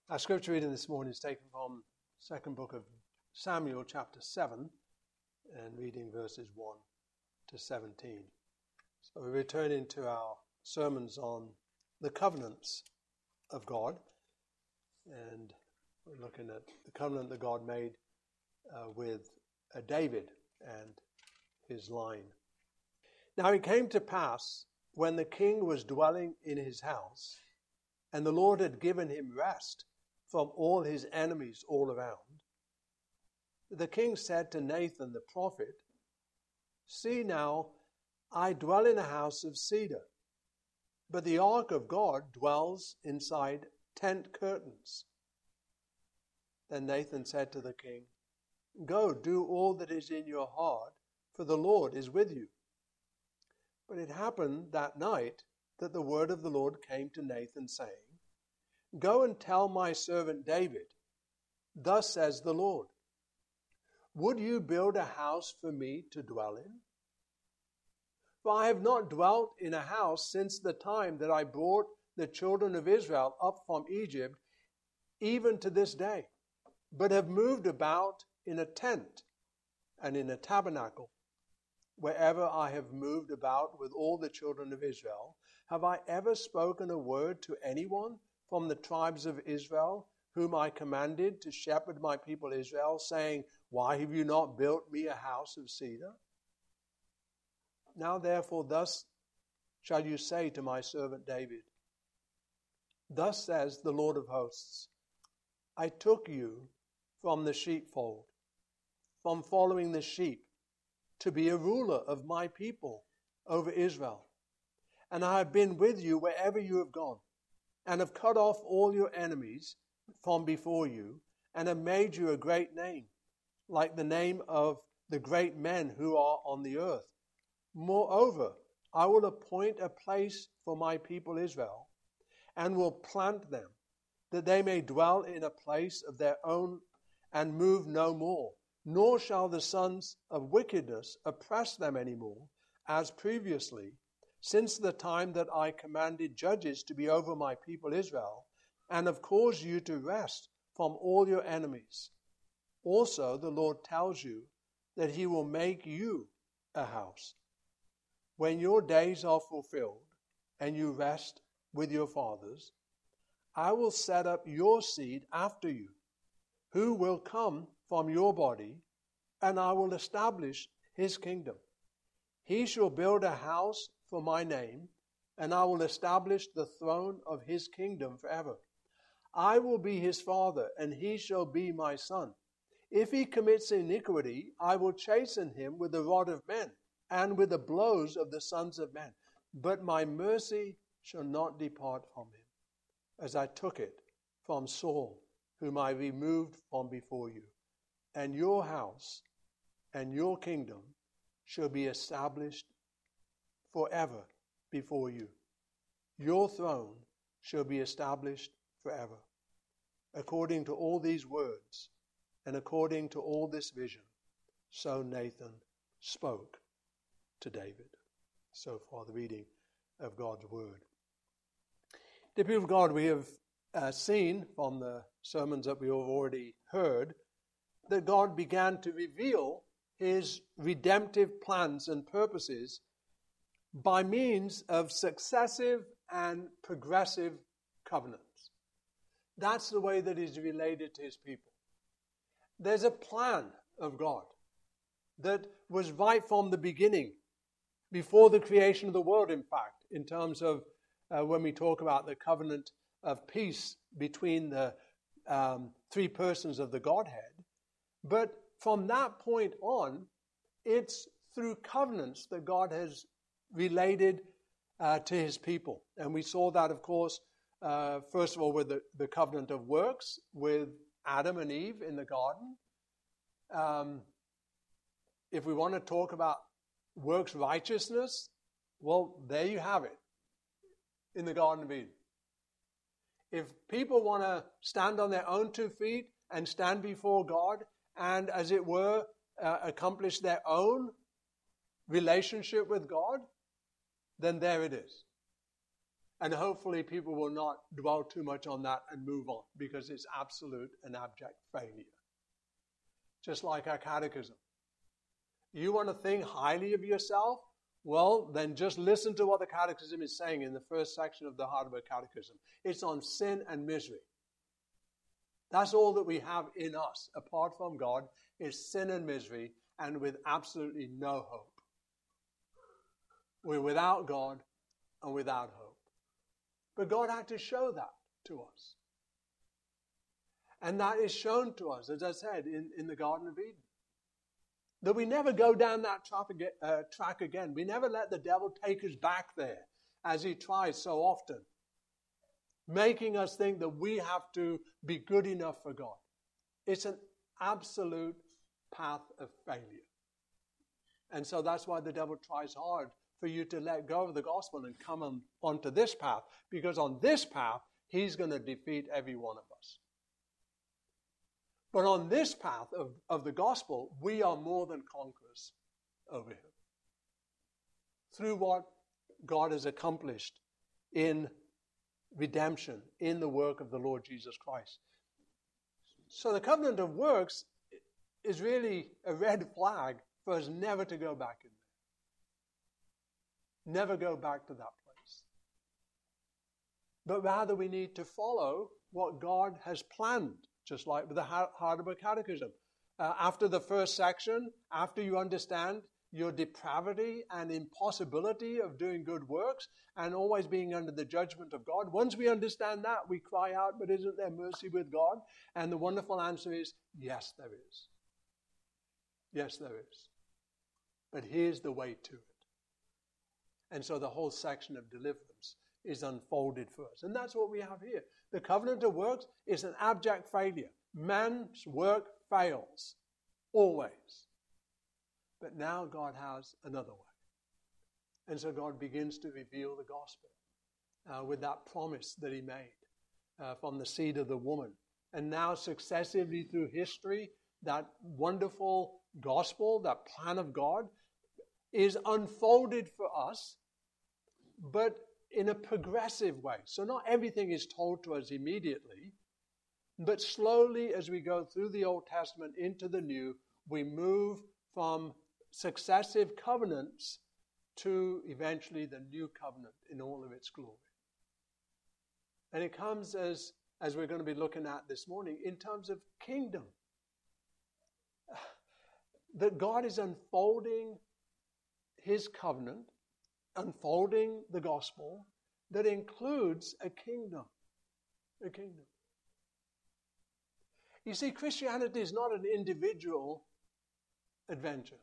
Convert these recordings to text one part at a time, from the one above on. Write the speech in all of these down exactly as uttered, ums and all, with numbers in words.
Our scripture reading this morning is taken from second book of Samuel, chapter seven, and reading verses one to seventeen. So we're returning to our sermons on the covenants of God, and we're looking at the covenant that God made uh, with uh, David and his line. Now it came to pass, when the king was dwelling in his house, and the Lord had given him rest from all his enemies all around, the king said to Nathan the prophet, "See now, I dwell in a house of cedar, but the ark of God dwells inside tent curtains." Then Nathan said to the king, "Go, do all that is in your heart, for the Lord is with you." But it happened that night that the word of the Lord came to Nathan, saying, "Go and tell my servant David, thus says the Lord, would you build a house for me to dwell in? For I have not dwelt in a house since the time that I brought the children of Israel up from Egypt, even to this day, but have moved about in a tent and in a tabernacle. Wherever I have moved about with all the children of Israel, have I ever spoken a word to anyone from the tribes of Israel, whom I commanded to shepherd my people Israel, saying, why have you not built me a house of cedar? Now therefore thus shall you say to my servant David, thus says the Lord of hosts, I took you from the sheepfold, from following the sheep, to be a ruler of my people over Israel. And I have been with you wherever you have gone, and have cut off all your enemies from before you, and have made you a great name, like the name of the great men who are on the earth. Moreover, I will appoint a place for my people Israel, and will plant them, that they may dwell in a place of their own, and move no more. Nor shall the sons of wickedness oppress them any more, as previously, since the time that I commanded judges to be over my people Israel, and have caused you to rest from all your enemies. Also the Lord tells you that he will make you a house. When your days are fulfilled, and you rest with your fathers, I will set up your seed after you, who will come from your body, and I will establish his kingdom. He shall build a house for my name, and I will establish the throne of his kingdom forever. I will be his father, and he shall be my son. If he commits iniquity, I will chasten him with the rod of men, and with the blows of the sons of men. But my mercy shall not depart from him, as I took it from Saul, whom I removed from before you. And your house and your kingdom shall be established forever before you. Your throne shall be established forever. According to all these words, and according to all this vision, so Nathan spoke to David." So far the reading of God's word. Dear people of God, we have uh, seen from the sermons that we have already heard that God began to reveal his redemptive plans and purposes by means of successive and progressive covenants. That's the way that he's related to his people. There's a plan of God that was right from the beginning, before the creation of the world, in fact, in terms of uh, when we talk about the covenant of peace between the um, three persons of the Godhead. But from that point on, it's through covenants that God has related uh, to his people. And we saw that, of course, uh, first of all, with the, the covenant of works with Adam and Eve in the garden. Um, if we want to talk about works righteousness, well, there you have it in the Garden of Eden. If people want to stand on their own two feet and stand before God and, as it were, uh, accomplish their own relationship with God, then there it is. And hopefully people will not dwell too much on that and move on, because it's absolute and abject failure. Just like our catechism. You want to think highly of yourself? Well, then just listen to what the catechism is saying in the first section of the Heidelberg Catechism. It's on sin and misery. That's all that we have in us, apart from God, is sin and misery, and with absolutely no hope. We're without God and without hope. But God had to show that to us. And that is shown to us, as I said, in, in the Garden of Eden. That we never go down that track again, uh, track again. We never let the devil take us back there, as he tries so often, making us think that we have to be good enough for God. It's an absolute path of failure. And so that's why the devil tries hard for you to let go of the gospel and come on, onto this path, because on this path, he's going to defeat every one of us. But on this path of, of the gospel, we are more than conquerors over him. Through what God has accomplished in redemption, in the work of the Lord Jesus Christ. So the covenant of works is really a red flag for us never to go back in there. Never go back to that place. But rather we need to follow what God has planned, just like with the Heidelberg Catechism. Uh, after the first section, after you understand your depravity and impossibility of doing good works and always being under the judgment of God, once we understand that, we cry out, but isn't there mercy with God? And the wonderful answer is, yes, there is. Yes, there is. But here's the way to it. And so the whole section of deliverance is unfolded for us. And that's what we have here. The covenant of works is an abject failure. Man's work fails. Always. But now God has another way. And so God begins to reveal the gospel uh, with that promise that he made uh, from the seed of the woman. And now successively through history, that wonderful gospel, that plan of God, is unfolded for us, but in a progressive way. So not everything is told to us immediately, but slowly as we go through the Old Testament into the New, we move from successive covenants to eventually the new covenant in all of its glory. And it comes as, as we're going to be looking at this morning, in terms of kingdom. That God is unfolding his covenant, unfolding the gospel that includes a kingdom. A kingdom. You see, Christianity is not an individual adventure.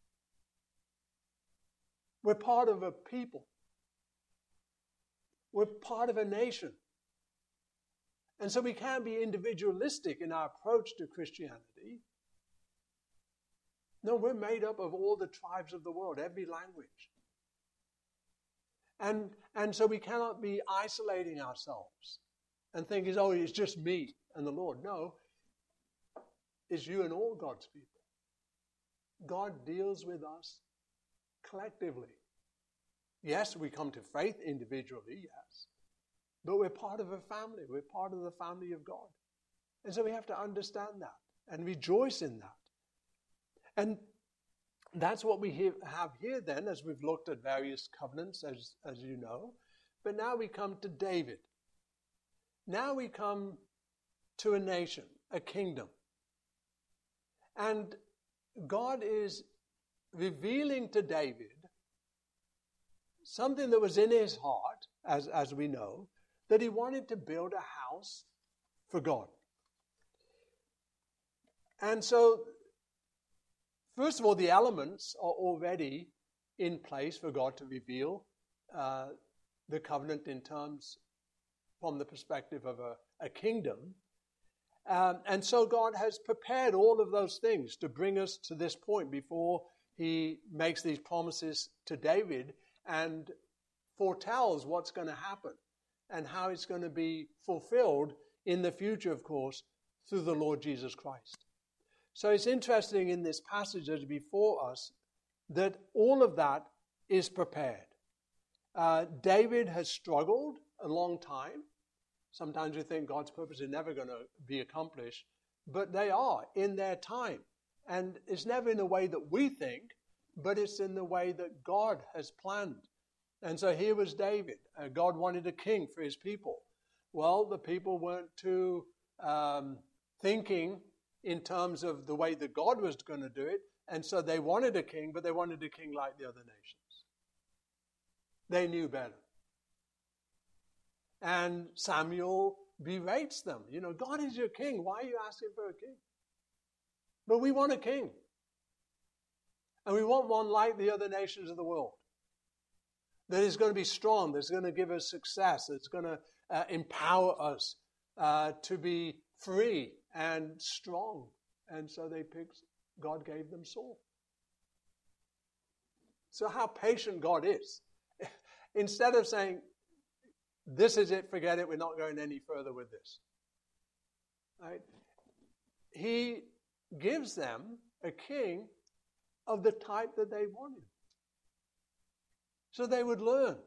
We're part of a people. We're part of a nation. And so we can't be individualistic in our approach to Christianity. No, we're made up of all the tribes of the world, every language. And, and so we cannot be isolating ourselves and thinking, oh, it's just me and the Lord. No, it's you and all God's people. God deals with us collectively. Yes, we come to faith individually, yes. But we're part of a family. We're part of the family of God. And so we have to understand that and rejoice in that. And that's what we have here then, as we've looked at various covenants, as, as you know. But now we come to David. Now we come to a nation, a kingdom. And God is revealing to David something that was in his heart, as, as we know, that he wanted to build a house for God. And so, first of all, the elements are already in place for God to reveal uh, the covenant in terms from the perspective of a, a kingdom. Um, and so God has prepared all of those things to bring us to this point before he makes these promises to David and foretells what's going to happen and how it's going to be fulfilled in the future, of course, through the Lord Jesus Christ. So it's interesting in this passage that is before us that all of that is prepared. Uh, David has struggled a long time. Sometimes we think God's purpose is never going to be accomplished, but they are in their time. And it's never in the way that we think, but it's in the way that God has planned. And so here was David. Uh, God wanted a king for his people. Well, the people weren't too um, thinking in terms of the way that God was going to do it. And so they wanted a king, but they wanted a king like the other nations. They knew better. And Samuel berates them. You know, God is your king. Why are you asking for a king? But we want a king. And we want one like the other nations of the world. That is going to be strong, that's going to give us success, that's going to uh, empower us uh, to be free and strong. And so they picked, God gave them Saul. So how patient God is. Instead of saying, this is it, forget it, we're not going any further with this. Right? He gives them a king of the type that they wanted. So they would learn.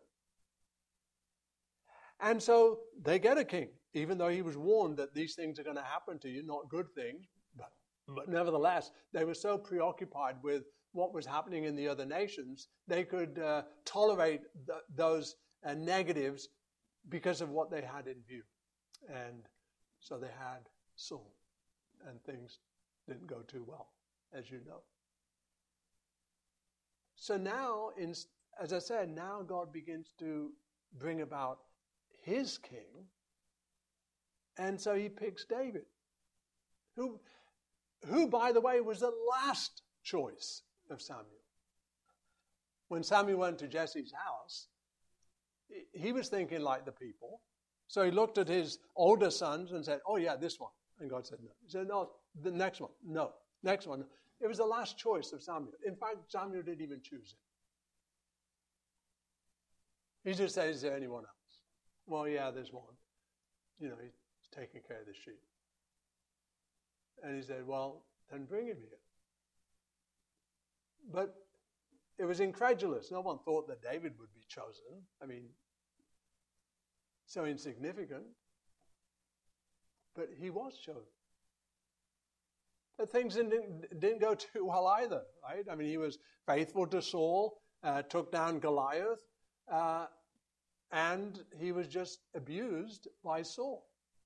And so they get a king, even though he was warned that these things are going to happen to you, not good things. But, but nevertheless, they were so preoccupied with what was happening in the other nations, they could uh, tolerate th- those uh, negatives because of what they had in view. And so they had Saul, and things didn't go too well, as you know. So now, in, as I said, now God begins to bring about his king, and so he picks David, who, who, by the way, was the last choice of Samuel. When Samuel went to Jesse's house, he was thinking like the people. So he looked at his older sons and said, oh yeah, this one. And God said no. He said, no, the next one. No, next one. It was the last choice of Samuel. In fact, Samuel didn't even choose it. He just said, is there anyone else? Well, yeah, there's one. You know, he's taking care of the sheep. And he said, well, then bring him here. But it was incredulous. No one thought that David would be chosen. I mean, so insignificant. But he was chosen. But things didn't, didn't go too well either, right? I mean, he was faithful to Saul, uh, took down Goliath, uh, and he was just abused by Saul.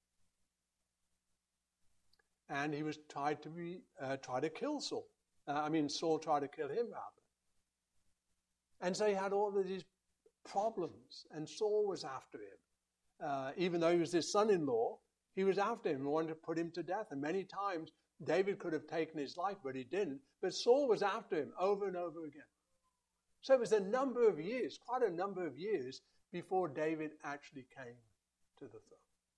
And he was tried to be uh, try to kill Saul. Uh, I mean, Saul tried to kill him rather. And so he had all of these problems, and Saul was after him. Uh, even though he was his son-in-law, he was after him and wanted to put him to death. And many times, David could have taken his life, but he didn't. But Saul was after him over and over again. So it was a number of years, quite a number of years, before David actually came to the throne.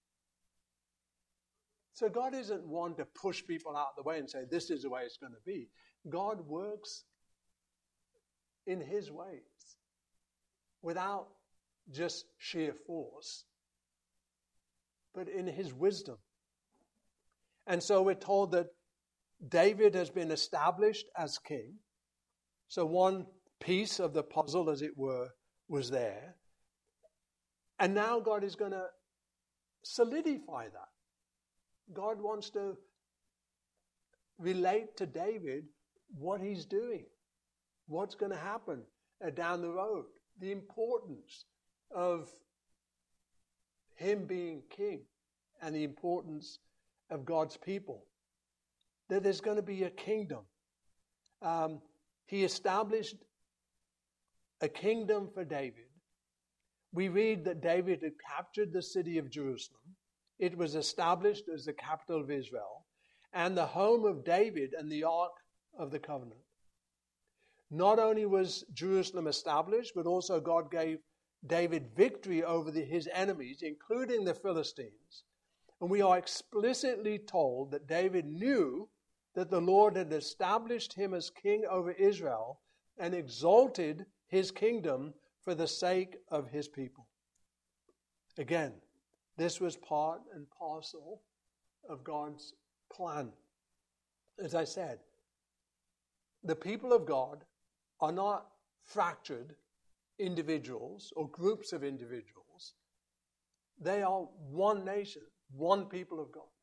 So God isn't one to push people out of the way and say, this is the way it's going to be. God works in his ways without just sheer force, but in his wisdom. And so we're told that David has been established as king. So one piece of the puzzle, as it were, was there. And now God is going to solidify that. God wants to relate to David what he's doing, what's going to happen uh, down the road, the importance of him being king and the importance of God's people, that there's going to be a kingdom. Um, he established a kingdom for David. We read that David had captured the city of Jerusalem. It was established as the capital of Israel and the home of David and the Ark of the Covenant. Not only was Jerusalem established, but also God gave David victory over the, his enemies, including the Philistines. And we are explicitly told that David knew that the Lord had established him as king over Israel and exalted his kingdom for the sake of his people. Again, this was part and parcel of God's plan. As I said, the people of God are not fractured individuals or groups of individuals. They are one nation, one people of God.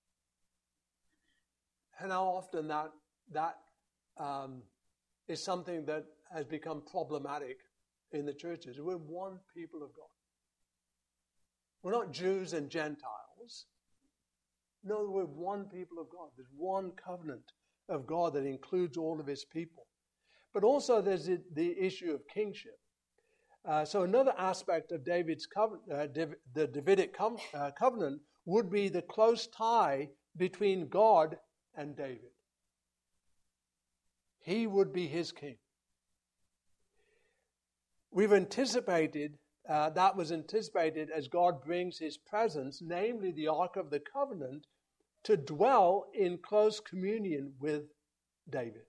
And how often that, that um, is something that has become problematic in the churches. We're one people of God. We're not Jews and Gentiles. No, we're one people of God. There's one covenant of God that includes all of his people. But also there's the, the issue of kingship. Uh, so another aspect of David's covenant, uh, Dav- the Davidic com- uh, covenant would be the close tie between God and David. He would be his king. We've anticipated, uh, that was anticipated as God brings his presence, namely the Ark of the Covenant, to dwell in close communion with David.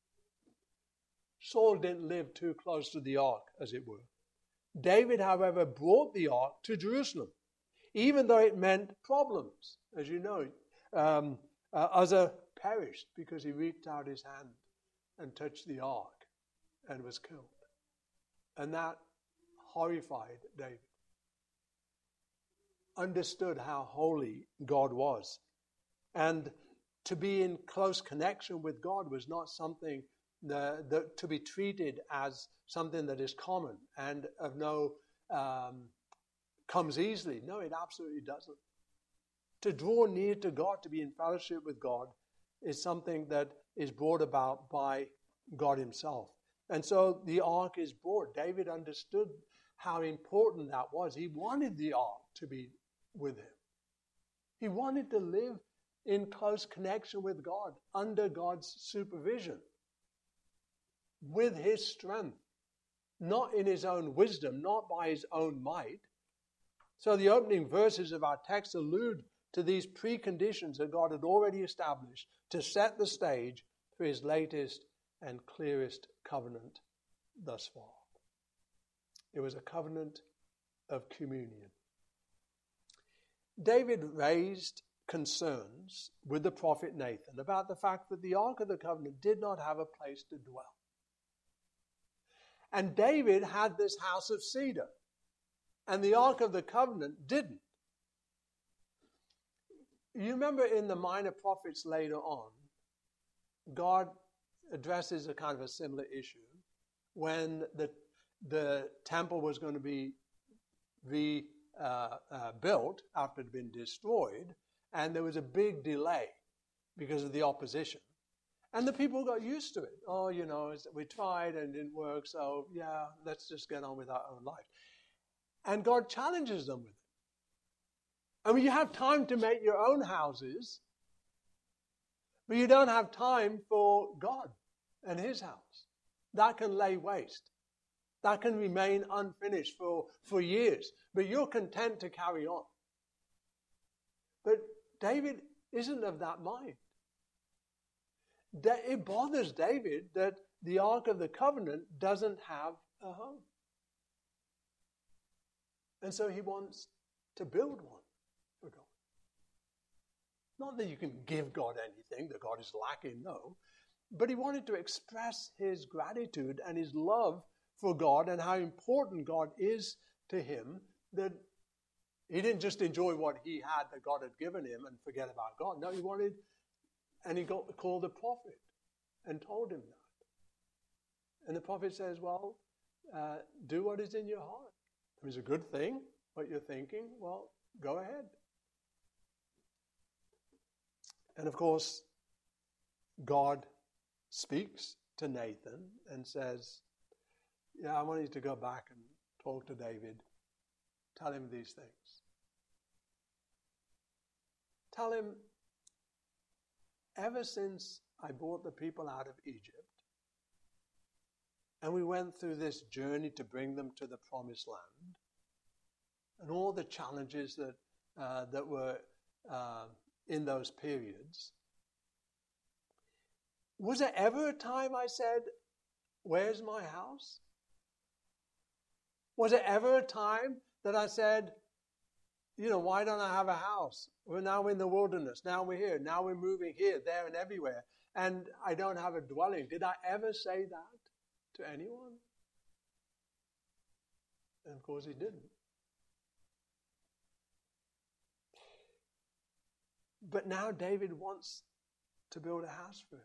Saul didn't live too close to the Ark, as it were. David, however, brought the Ark to Jerusalem, even though it meant problems. As you know, um, uh, Uzzah perished because he reached out his hand and touched the Ark and was killed. And that horrified David. Understood how holy God was. And to be in close connection with God was not something that, that to be treated as something that is common and of no, um, comes easily. No, it absolutely doesn't. To draw near to God, to be in fellowship with God, is something that is brought about by God himself. And so the ark is brought. David understood how important that was. He wanted the ark to be with him. He wanted to live in close connection with God, under God's supervision, with his strength, not in his own wisdom, not by his own might. So the opening verses of our text allude to these preconditions that God had already established to set the stage for his latest and clearest covenant thus far. It was a covenant of communion. David raised concerns with the prophet Nathan about the fact that the Ark of the Covenant did not have a place to dwell. And David had this house of cedar, and the Ark of the Covenant didn't. You remember in the Minor Prophets later on, God addresses a kind of a similar issue when the the temple was going to be rebuilt uh, uh, built after it had been destroyed, and there was a big delay because of the opposition. And the people got used to it. Oh, you know, we tried and it didn't work, so yeah, let's just get on with our own life. And God challenges them with it. I mean, you have time to make your own houses, but you don't have time for God and his house. That can lay waste. That can remain unfinished for, for years. But you're content to carry on. But David isn't of that mind. It bothers David that the Ark of the Covenant doesn't have a home. And so he wants to build one for God. Not that you can give God anything, that God is lacking, no. But he wanted to express his gratitude and his love for God and how important God is to him, that he didn't just enjoy what he had that God had given him and forget about God. No, he wanted, and he got called the prophet and told him that. And the prophet says, well, uh, do what is in your heart. If it's a good thing, what you're thinking, well, go ahead. And of course, God speaks to Nathan and says, yeah, I want you to go back and talk to David. Tell him these things. Tell him, ever since I brought the people out of Egypt, and we went through this journey to bring them to the promised land, and all the challenges that uh, that were uh, in those periods, was there ever a time I said, where's my house? Was there ever a time that I said, you know, why don't I have a house? We're now in the wilderness. Now we're here. Now we're moving here, there, and everywhere. And I don't have a dwelling. Did I ever say that to anyone? And of course he didn't. But now David wants to build a house for him.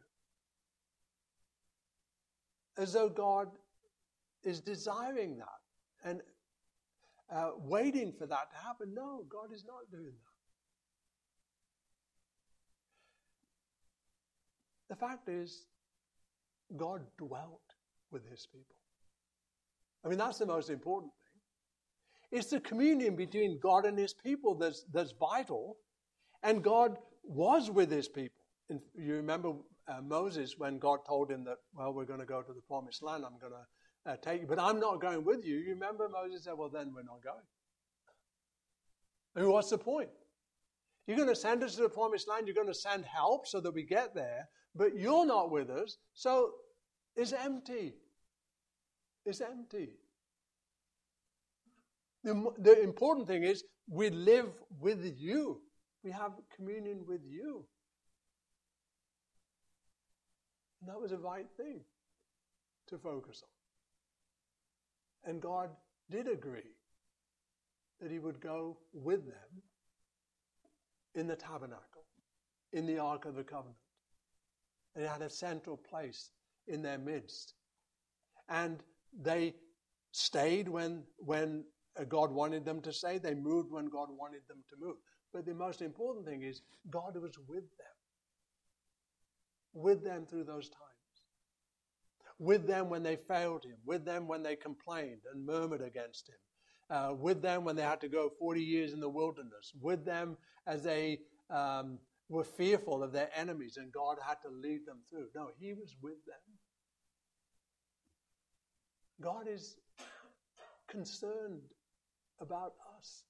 As though God is desiring that and uh, waiting for that to happen. No, God is not doing that. The fact is, God dwelt with his people. I mean, that's the most important thing. It's the communion between God and his people that's, that's vital. And God was with his people. And you remember uh, Moses when God told him that, well, we're going to go to the promised land. I'm going to uh, take you. But I'm not going with you. You remember Moses said, well, then we're not going. I mean, what's the point? You're going to send us to the promised land. You're going to send help so that we get there. But you're not with us. So it's empty. It's empty. The, the important thing is we live with you. We have communion with you. And that was the right thing to focus on. And God did agree that he would go with them in the tabernacle, in the Ark of the Covenant. And it had a central place in their midst. And they stayed when, when God wanted them to stay. They moved when God wanted them to move. But the most important thing is God was with them. With them through those times. With them when they failed him. With them when they complained and murmured against him. Uh, with them when they had to go forty years in the wilderness. With them as they um, were fearful of their enemies and God had to lead them through. No, he was with them. God is concerned about us.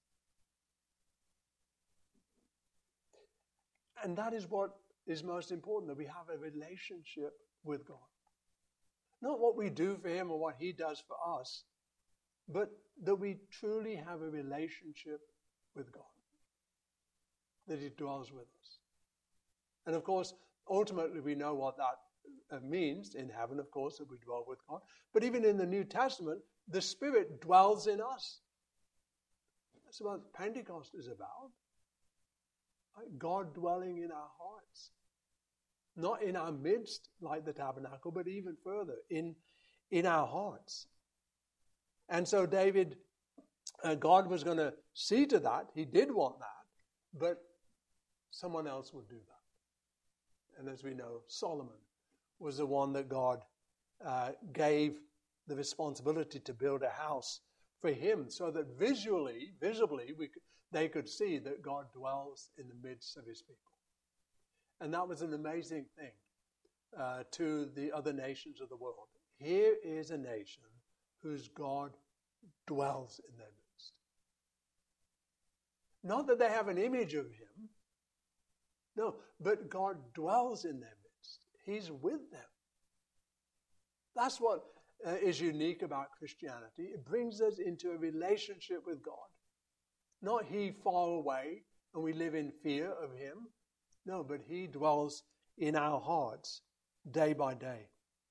And that is what is most important, that we have a relationship with God. Not what we do for him or what he does for us, but that we truly have a relationship with God. That he dwells with us. And of course, ultimately we know what that means in heaven, of course, that we dwell with God. But even in the New Testament, the Spirit dwells in us. That's what Pentecost is about. God dwelling in our hearts. Not in our midst, like the tabernacle, but even further, in, in our hearts. And so David, uh, God was going to see to that. He did want that, but someone else would do that. And as we know, Solomon was the one that God uh, gave the responsibility to build a house for him, so that visually, visibly, we could, they could see that God dwells in the midst of his people. And that was an amazing thing uh, to the other nations of the world. Here is a nation whose God dwells in their midst. Not that they have an image of him. No, but God dwells in their midst. He's with them. That's what uh, is unique about Christianity. It brings us into a relationship with God. Not he far away and we live in fear of him. No, but he dwells in our hearts day by day.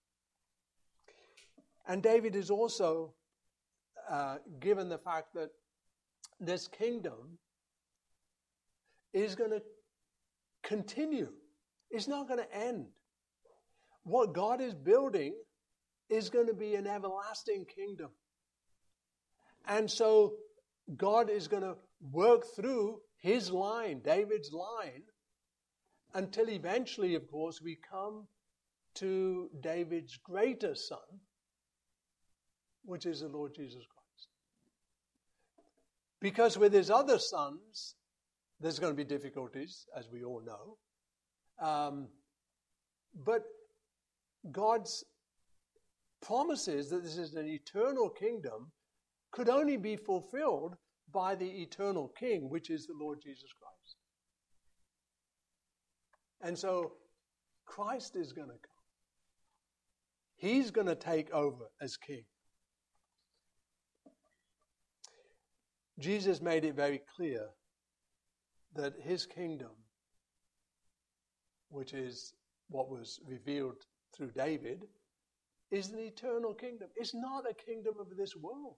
And David is also uh, given the fact that this kingdom is going to continue. It's not going to end. What God is building is going to be an everlasting kingdom. And so God is going to work through his line, David's line, until eventually, of course, we come to David's greater son, which is the Lord Jesus Christ. Because with his other sons, there's going to be difficulties, as we all know. Um, but God's promises that this is an eternal kingdom could only be fulfilled by the eternal King, which is the Lord Jesus Christ. And so Christ is going to come. He's going to take over as king. Jesus made it very clear that his kingdom, which is what was revealed through David, is an eternal kingdom. It's not a kingdom of this world.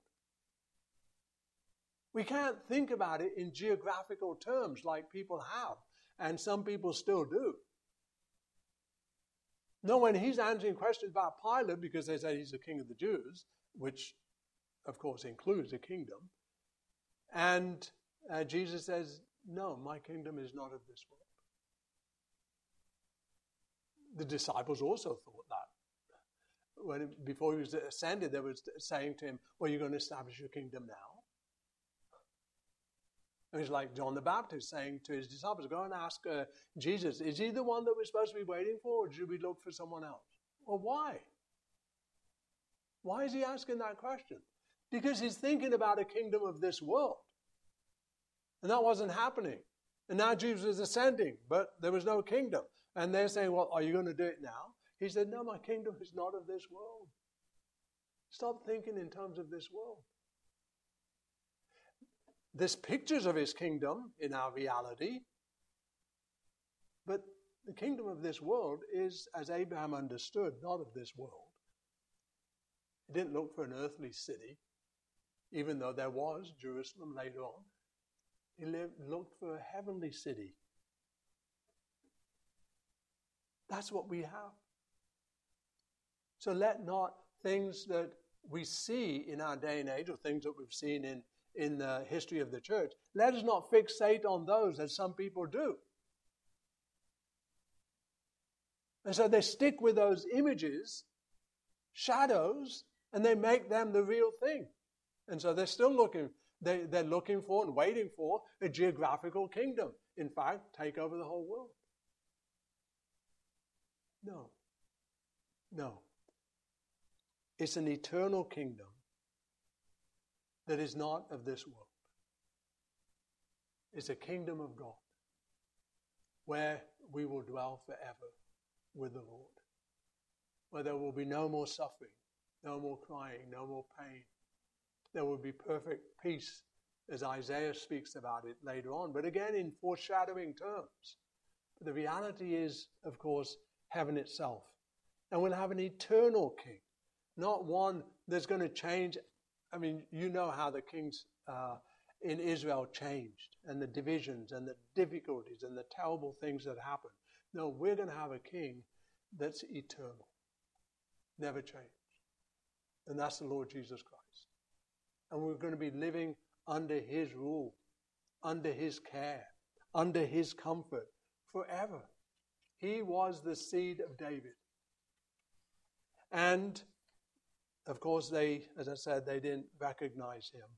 We can't think about it in geographical terms like people have and some people still do. No, when he's answering questions about Pilate, because they say he's the king of the Jews, which of course includes a kingdom, and uh, Jesus says, no, my kingdom is not of this world. The disciples also thought that. When, before he was ascended, they were saying to him, well, you're going to establish your kingdom now. And it's like John the Baptist saying to his disciples, go and ask uh, Jesus, is he the one that we're supposed to be waiting for, or should we look for someone else? Well, why? Why is he asking that question? Because he's thinking about a kingdom of this world. And that wasn't happening. And now Jesus was ascending, but there was no kingdom. And they're saying, well, are you going to do it now? He said, no, my kingdom is not of this world. Stop thinking in terms of this world. There's pictures of his kingdom in our reality, but the kingdom of this world is, as Abraham understood, not of this world. He didn't look for an earthly city, even though there was Jerusalem later on. He lived, looked for a heavenly city. That's what we have. So let not things that we see in our day and age, or things that we've seen in in the history of the church, let us not fixate on those as some people do. And so they stick with those images, shadows, and they make them the real thing. And so they're still looking, they, they're looking for and waiting for a geographical kingdom. In fact, take over the whole world. No. No. It's an eternal kingdom that is not of this world. It's a kingdom of God where we will dwell forever with the Lord, where there will be no more suffering, no more crying, no more pain. There will be perfect peace, as Isaiah speaks about it later on, but again in foreshadowing terms. But the reality is, of course, heaven itself. And we'll have an eternal king, not one that's going to change. I mean, you know how the kings uh, in Israel changed, and the divisions and the difficulties and the terrible things that happened. No, we're going to have a king that's eternal, never change. And that's the Lord Jesus Christ. And we're going to be living under his rule, under his care, under his comfort forever. He was the seed of David. And of course, they, as I said, they didn't recognize him.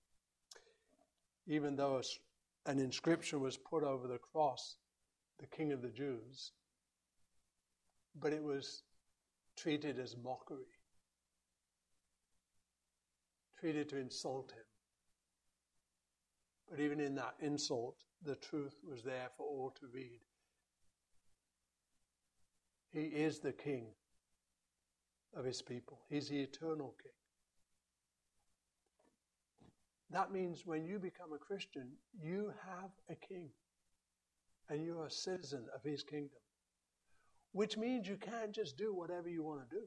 Even though an inscription was put over the cross, the King of the Jews, but it was treated as mockery, treated to insult him. But even in that insult, the truth was there for all to read. He is the King of his people. He's the eternal king. That means when you become a Christian, you have a king. And you're a citizen of his kingdom. Which means you can't just do whatever you want to do.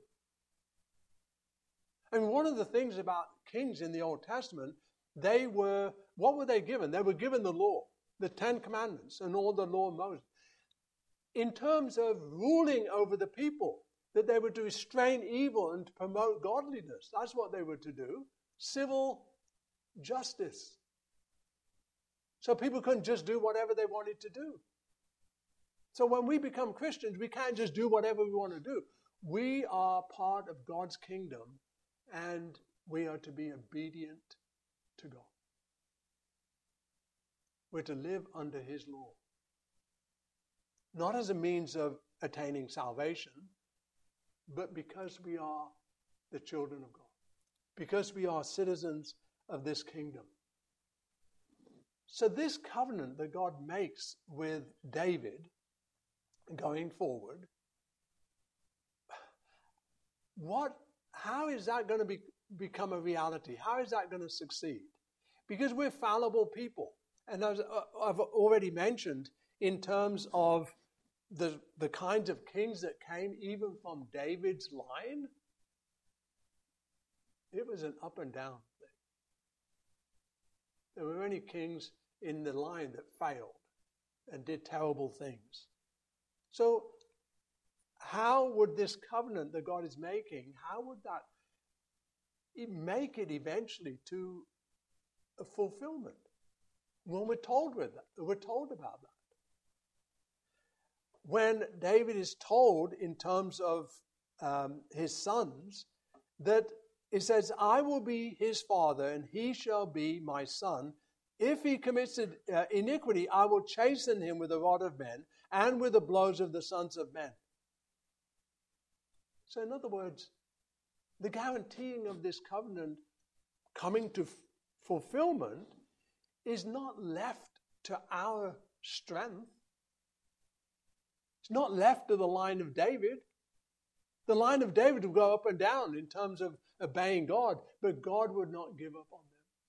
I mean, one of the things about kings in the Old Testament, they were, what were they given? They were given the law, the Ten Commandments, and all the law of Moses. In terms of ruling over the people, that they were to restrain evil and to promote godliness. That's what they were to do. Civil justice. So people couldn't just do whatever they wanted to do. So when we become Christians, we can't just do whatever we want to do. We are part of God's kingdom, and we are to be obedient to God. We're to live under his law. Not as a means of attaining salvation, but because we are the children of God. Because we are citizens of this kingdom. So this covenant that God makes with David going forward, what, how is that going to be, become a reality? How is that going to succeed? Because we're fallible people. And as I've already mentioned, in terms of the, the kinds of kings that came even from David's line, it was an up and down thing. There were many kings in the line that failed. and did terrible things. So how would this covenant that God is making, how would that make it eventually to a fulfillment? When we're told with that, we're told about that. When David is told in terms of um, his sons, that it says, I will be his father and he shall be my son. If he commits uh, iniquity, I will chasten him with the rod of men and with the blows of the sons of men. So in other words, the guaranteeing of this covenant coming to f- fulfillment is not left to our strength. It's not left to the line of David. The line of David would go up and down in terms of obeying God, but God would not give up on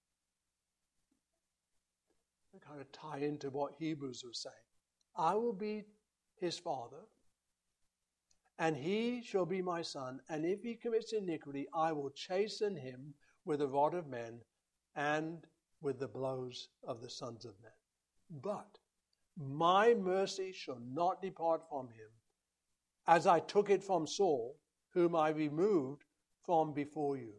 them. I kind of tie into what Hebrews was saying. I will be his father, and he shall be my son, and if he commits iniquity, I will chasten him with the rod of men and with the blows of the sons of men. But my mercy shall not depart from him, as I took it from Saul, whom I removed from before you.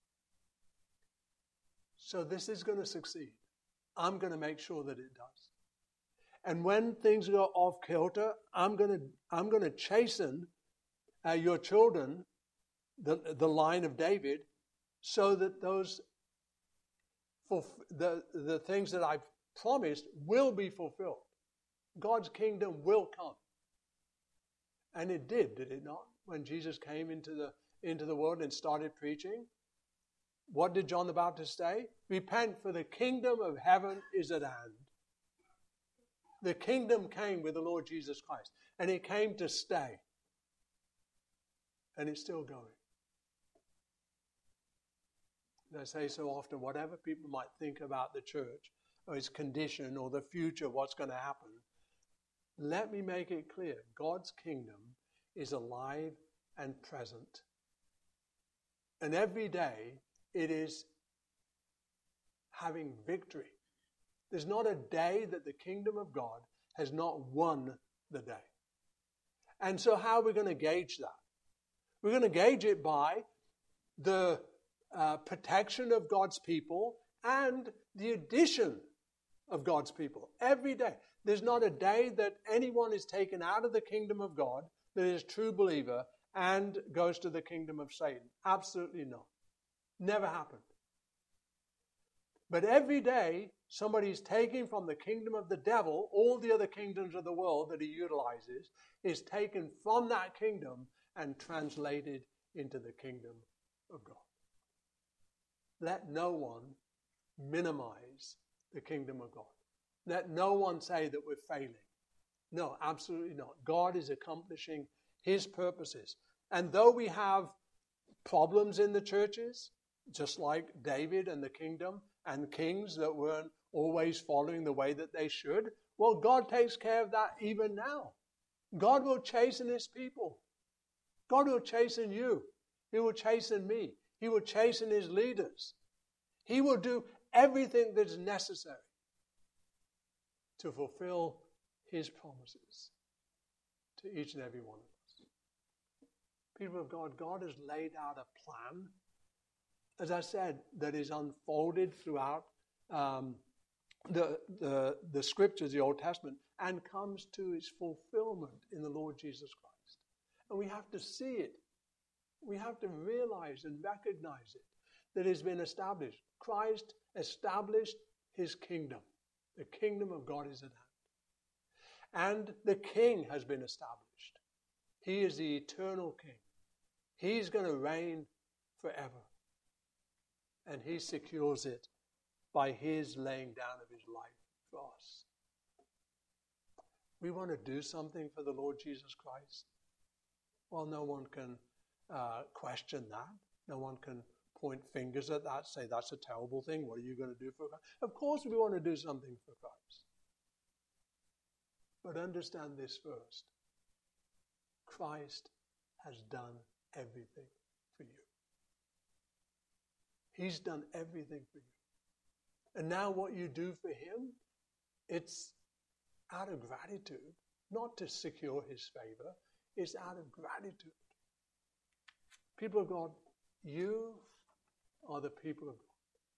So this is going to succeed. I'm going to make sure that it does. And when things go off kilter, I'm going to I'm going to chasten uh, your children, the the line of David, so that those for the the things that I've promised will be fulfilled. God's kingdom will come. And it did, did it not? When Jesus came into the into the world and started preaching, what did John the Baptist say? Repent, for the kingdom of heaven is at hand. The kingdom came with the Lord Jesus Christ, and it came to stay. And it's still going. As I say so often, whatever people might think about the church, or its condition, or the future, what's going to happen, let me make it clear. God's kingdom is alive and present. And every day it is having victory. There's not a day that the kingdom of God has not won the day. And so how are we going to gauge that? We're going to gauge it by the uh, protection of God's people and the addition of God's people. Every day. There's not a day that anyone is taken out of the kingdom of God that is a true believer and goes to the kingdom of Satan. Absolutely not. Never happened. But every day, somebody is taking from the kingdom of the devil, all the other kingdoms of the world that he utilizes, is taken from that kingdom and translated into the kingdom of God. Let no one minimize the kingdom of God. Let no one say that we're failing. No, absolutely not. God is accomplishing his purposes. And though we have problems in the churches, just like David and the kingdom and kings that weren't always following the way that they should, well, God takes care of that even now. God will chasten his people. God will chasten you. He will chasten me. He will chasten his leaders. He will do everything that's necessary to fulfill his promises to each and every one of us. People of God, God has laid out a plan, as I said, that is unfolded throughout um, the, the, the scriptures, the Old Testament, and comes to its fulfillment in the Lord Jesus Christ. And we have to see it. We have to realize and recognize it, that it has been established. Christ established his kingdom. The kingdom of God is at hand. And the king has been established. He is the eternal king. He's going to reign forever. And he secures it by his laying down of his life for us. We want to do something for the Lord Jesus Christ. Well, no one can uh, question that. No one can point fingers at that, say that's a terrible thing. What are you going to do for Christ? Of course we want to do something for Christ. But understand this first. Christ has done everything for you. He's done everything for you. And now what you do for him, it's out of gratitude, not to secure his favor. It's out of gratitude. People of God, you are the people of God.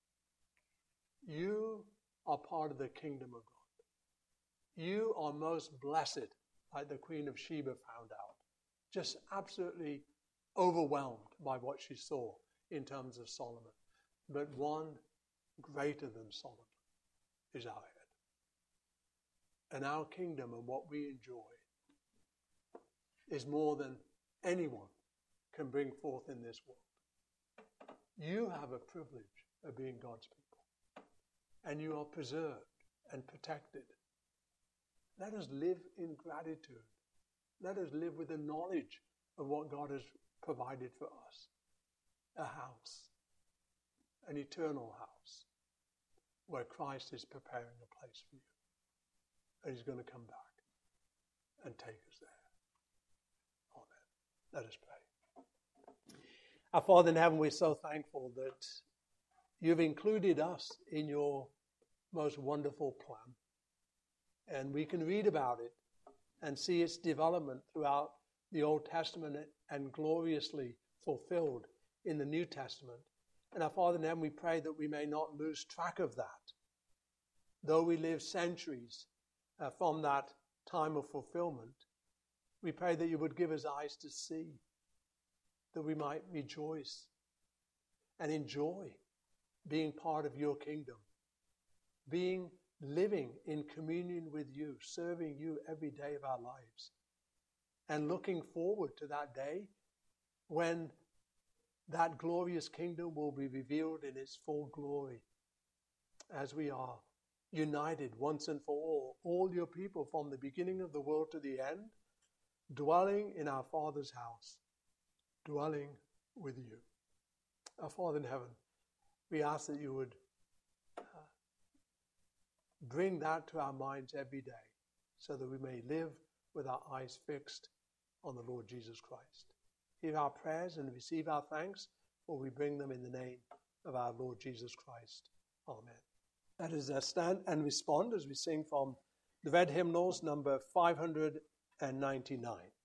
You are part of the kingdom of God. You are most blessed, like the Queen of Sheba found out. Just absolutely overwhelmed by what she saw in terms of Solomon. But one greater than Solomon is our head. And our kingdom and what we enjoy is more than anyone can bring forth in this world. You have a privilege of being God's people. And you are preserved and protected. Let us live in gratitude. Let us live with the knowledge of what God has provided for us. A house, an eternal house, where Christ is preparing a place for you. And he's going to come back and take us there. Amen. Let us pray. Our Father in heaven, we're so thankful that you've included us in your most wonderful plan. And we can read about it and see its development throughout the Old Testament and gloriously fulfilled in the New Testament. And our Father in heaven, we pray that we may not lose track of that. Though we live centuries uh, from that time of fulfillment, we pray that you would give us eyes to see, that we might rejoice and enjoy being part of your kingdom, being living in communion with you, serving you every day of our lives, and looking forward to that day when that glorious kingdom will be revealed in its full glory as we are united once and for all, all your people from the beginning of the world to the end, dwelling in our Father's house, dwelling with you. Our Father in heaven, we ask that you would uh, bring that to our minds every day so that we may live with our eyes fixed on the Lord Jesus Christ. Hear our prayers and receive our thanks, for we bring them in the name of our Lord Jesus Christ. Amen. Let us uh, stand and respond as we sing from the red hymnals number five hundred ninety-nine.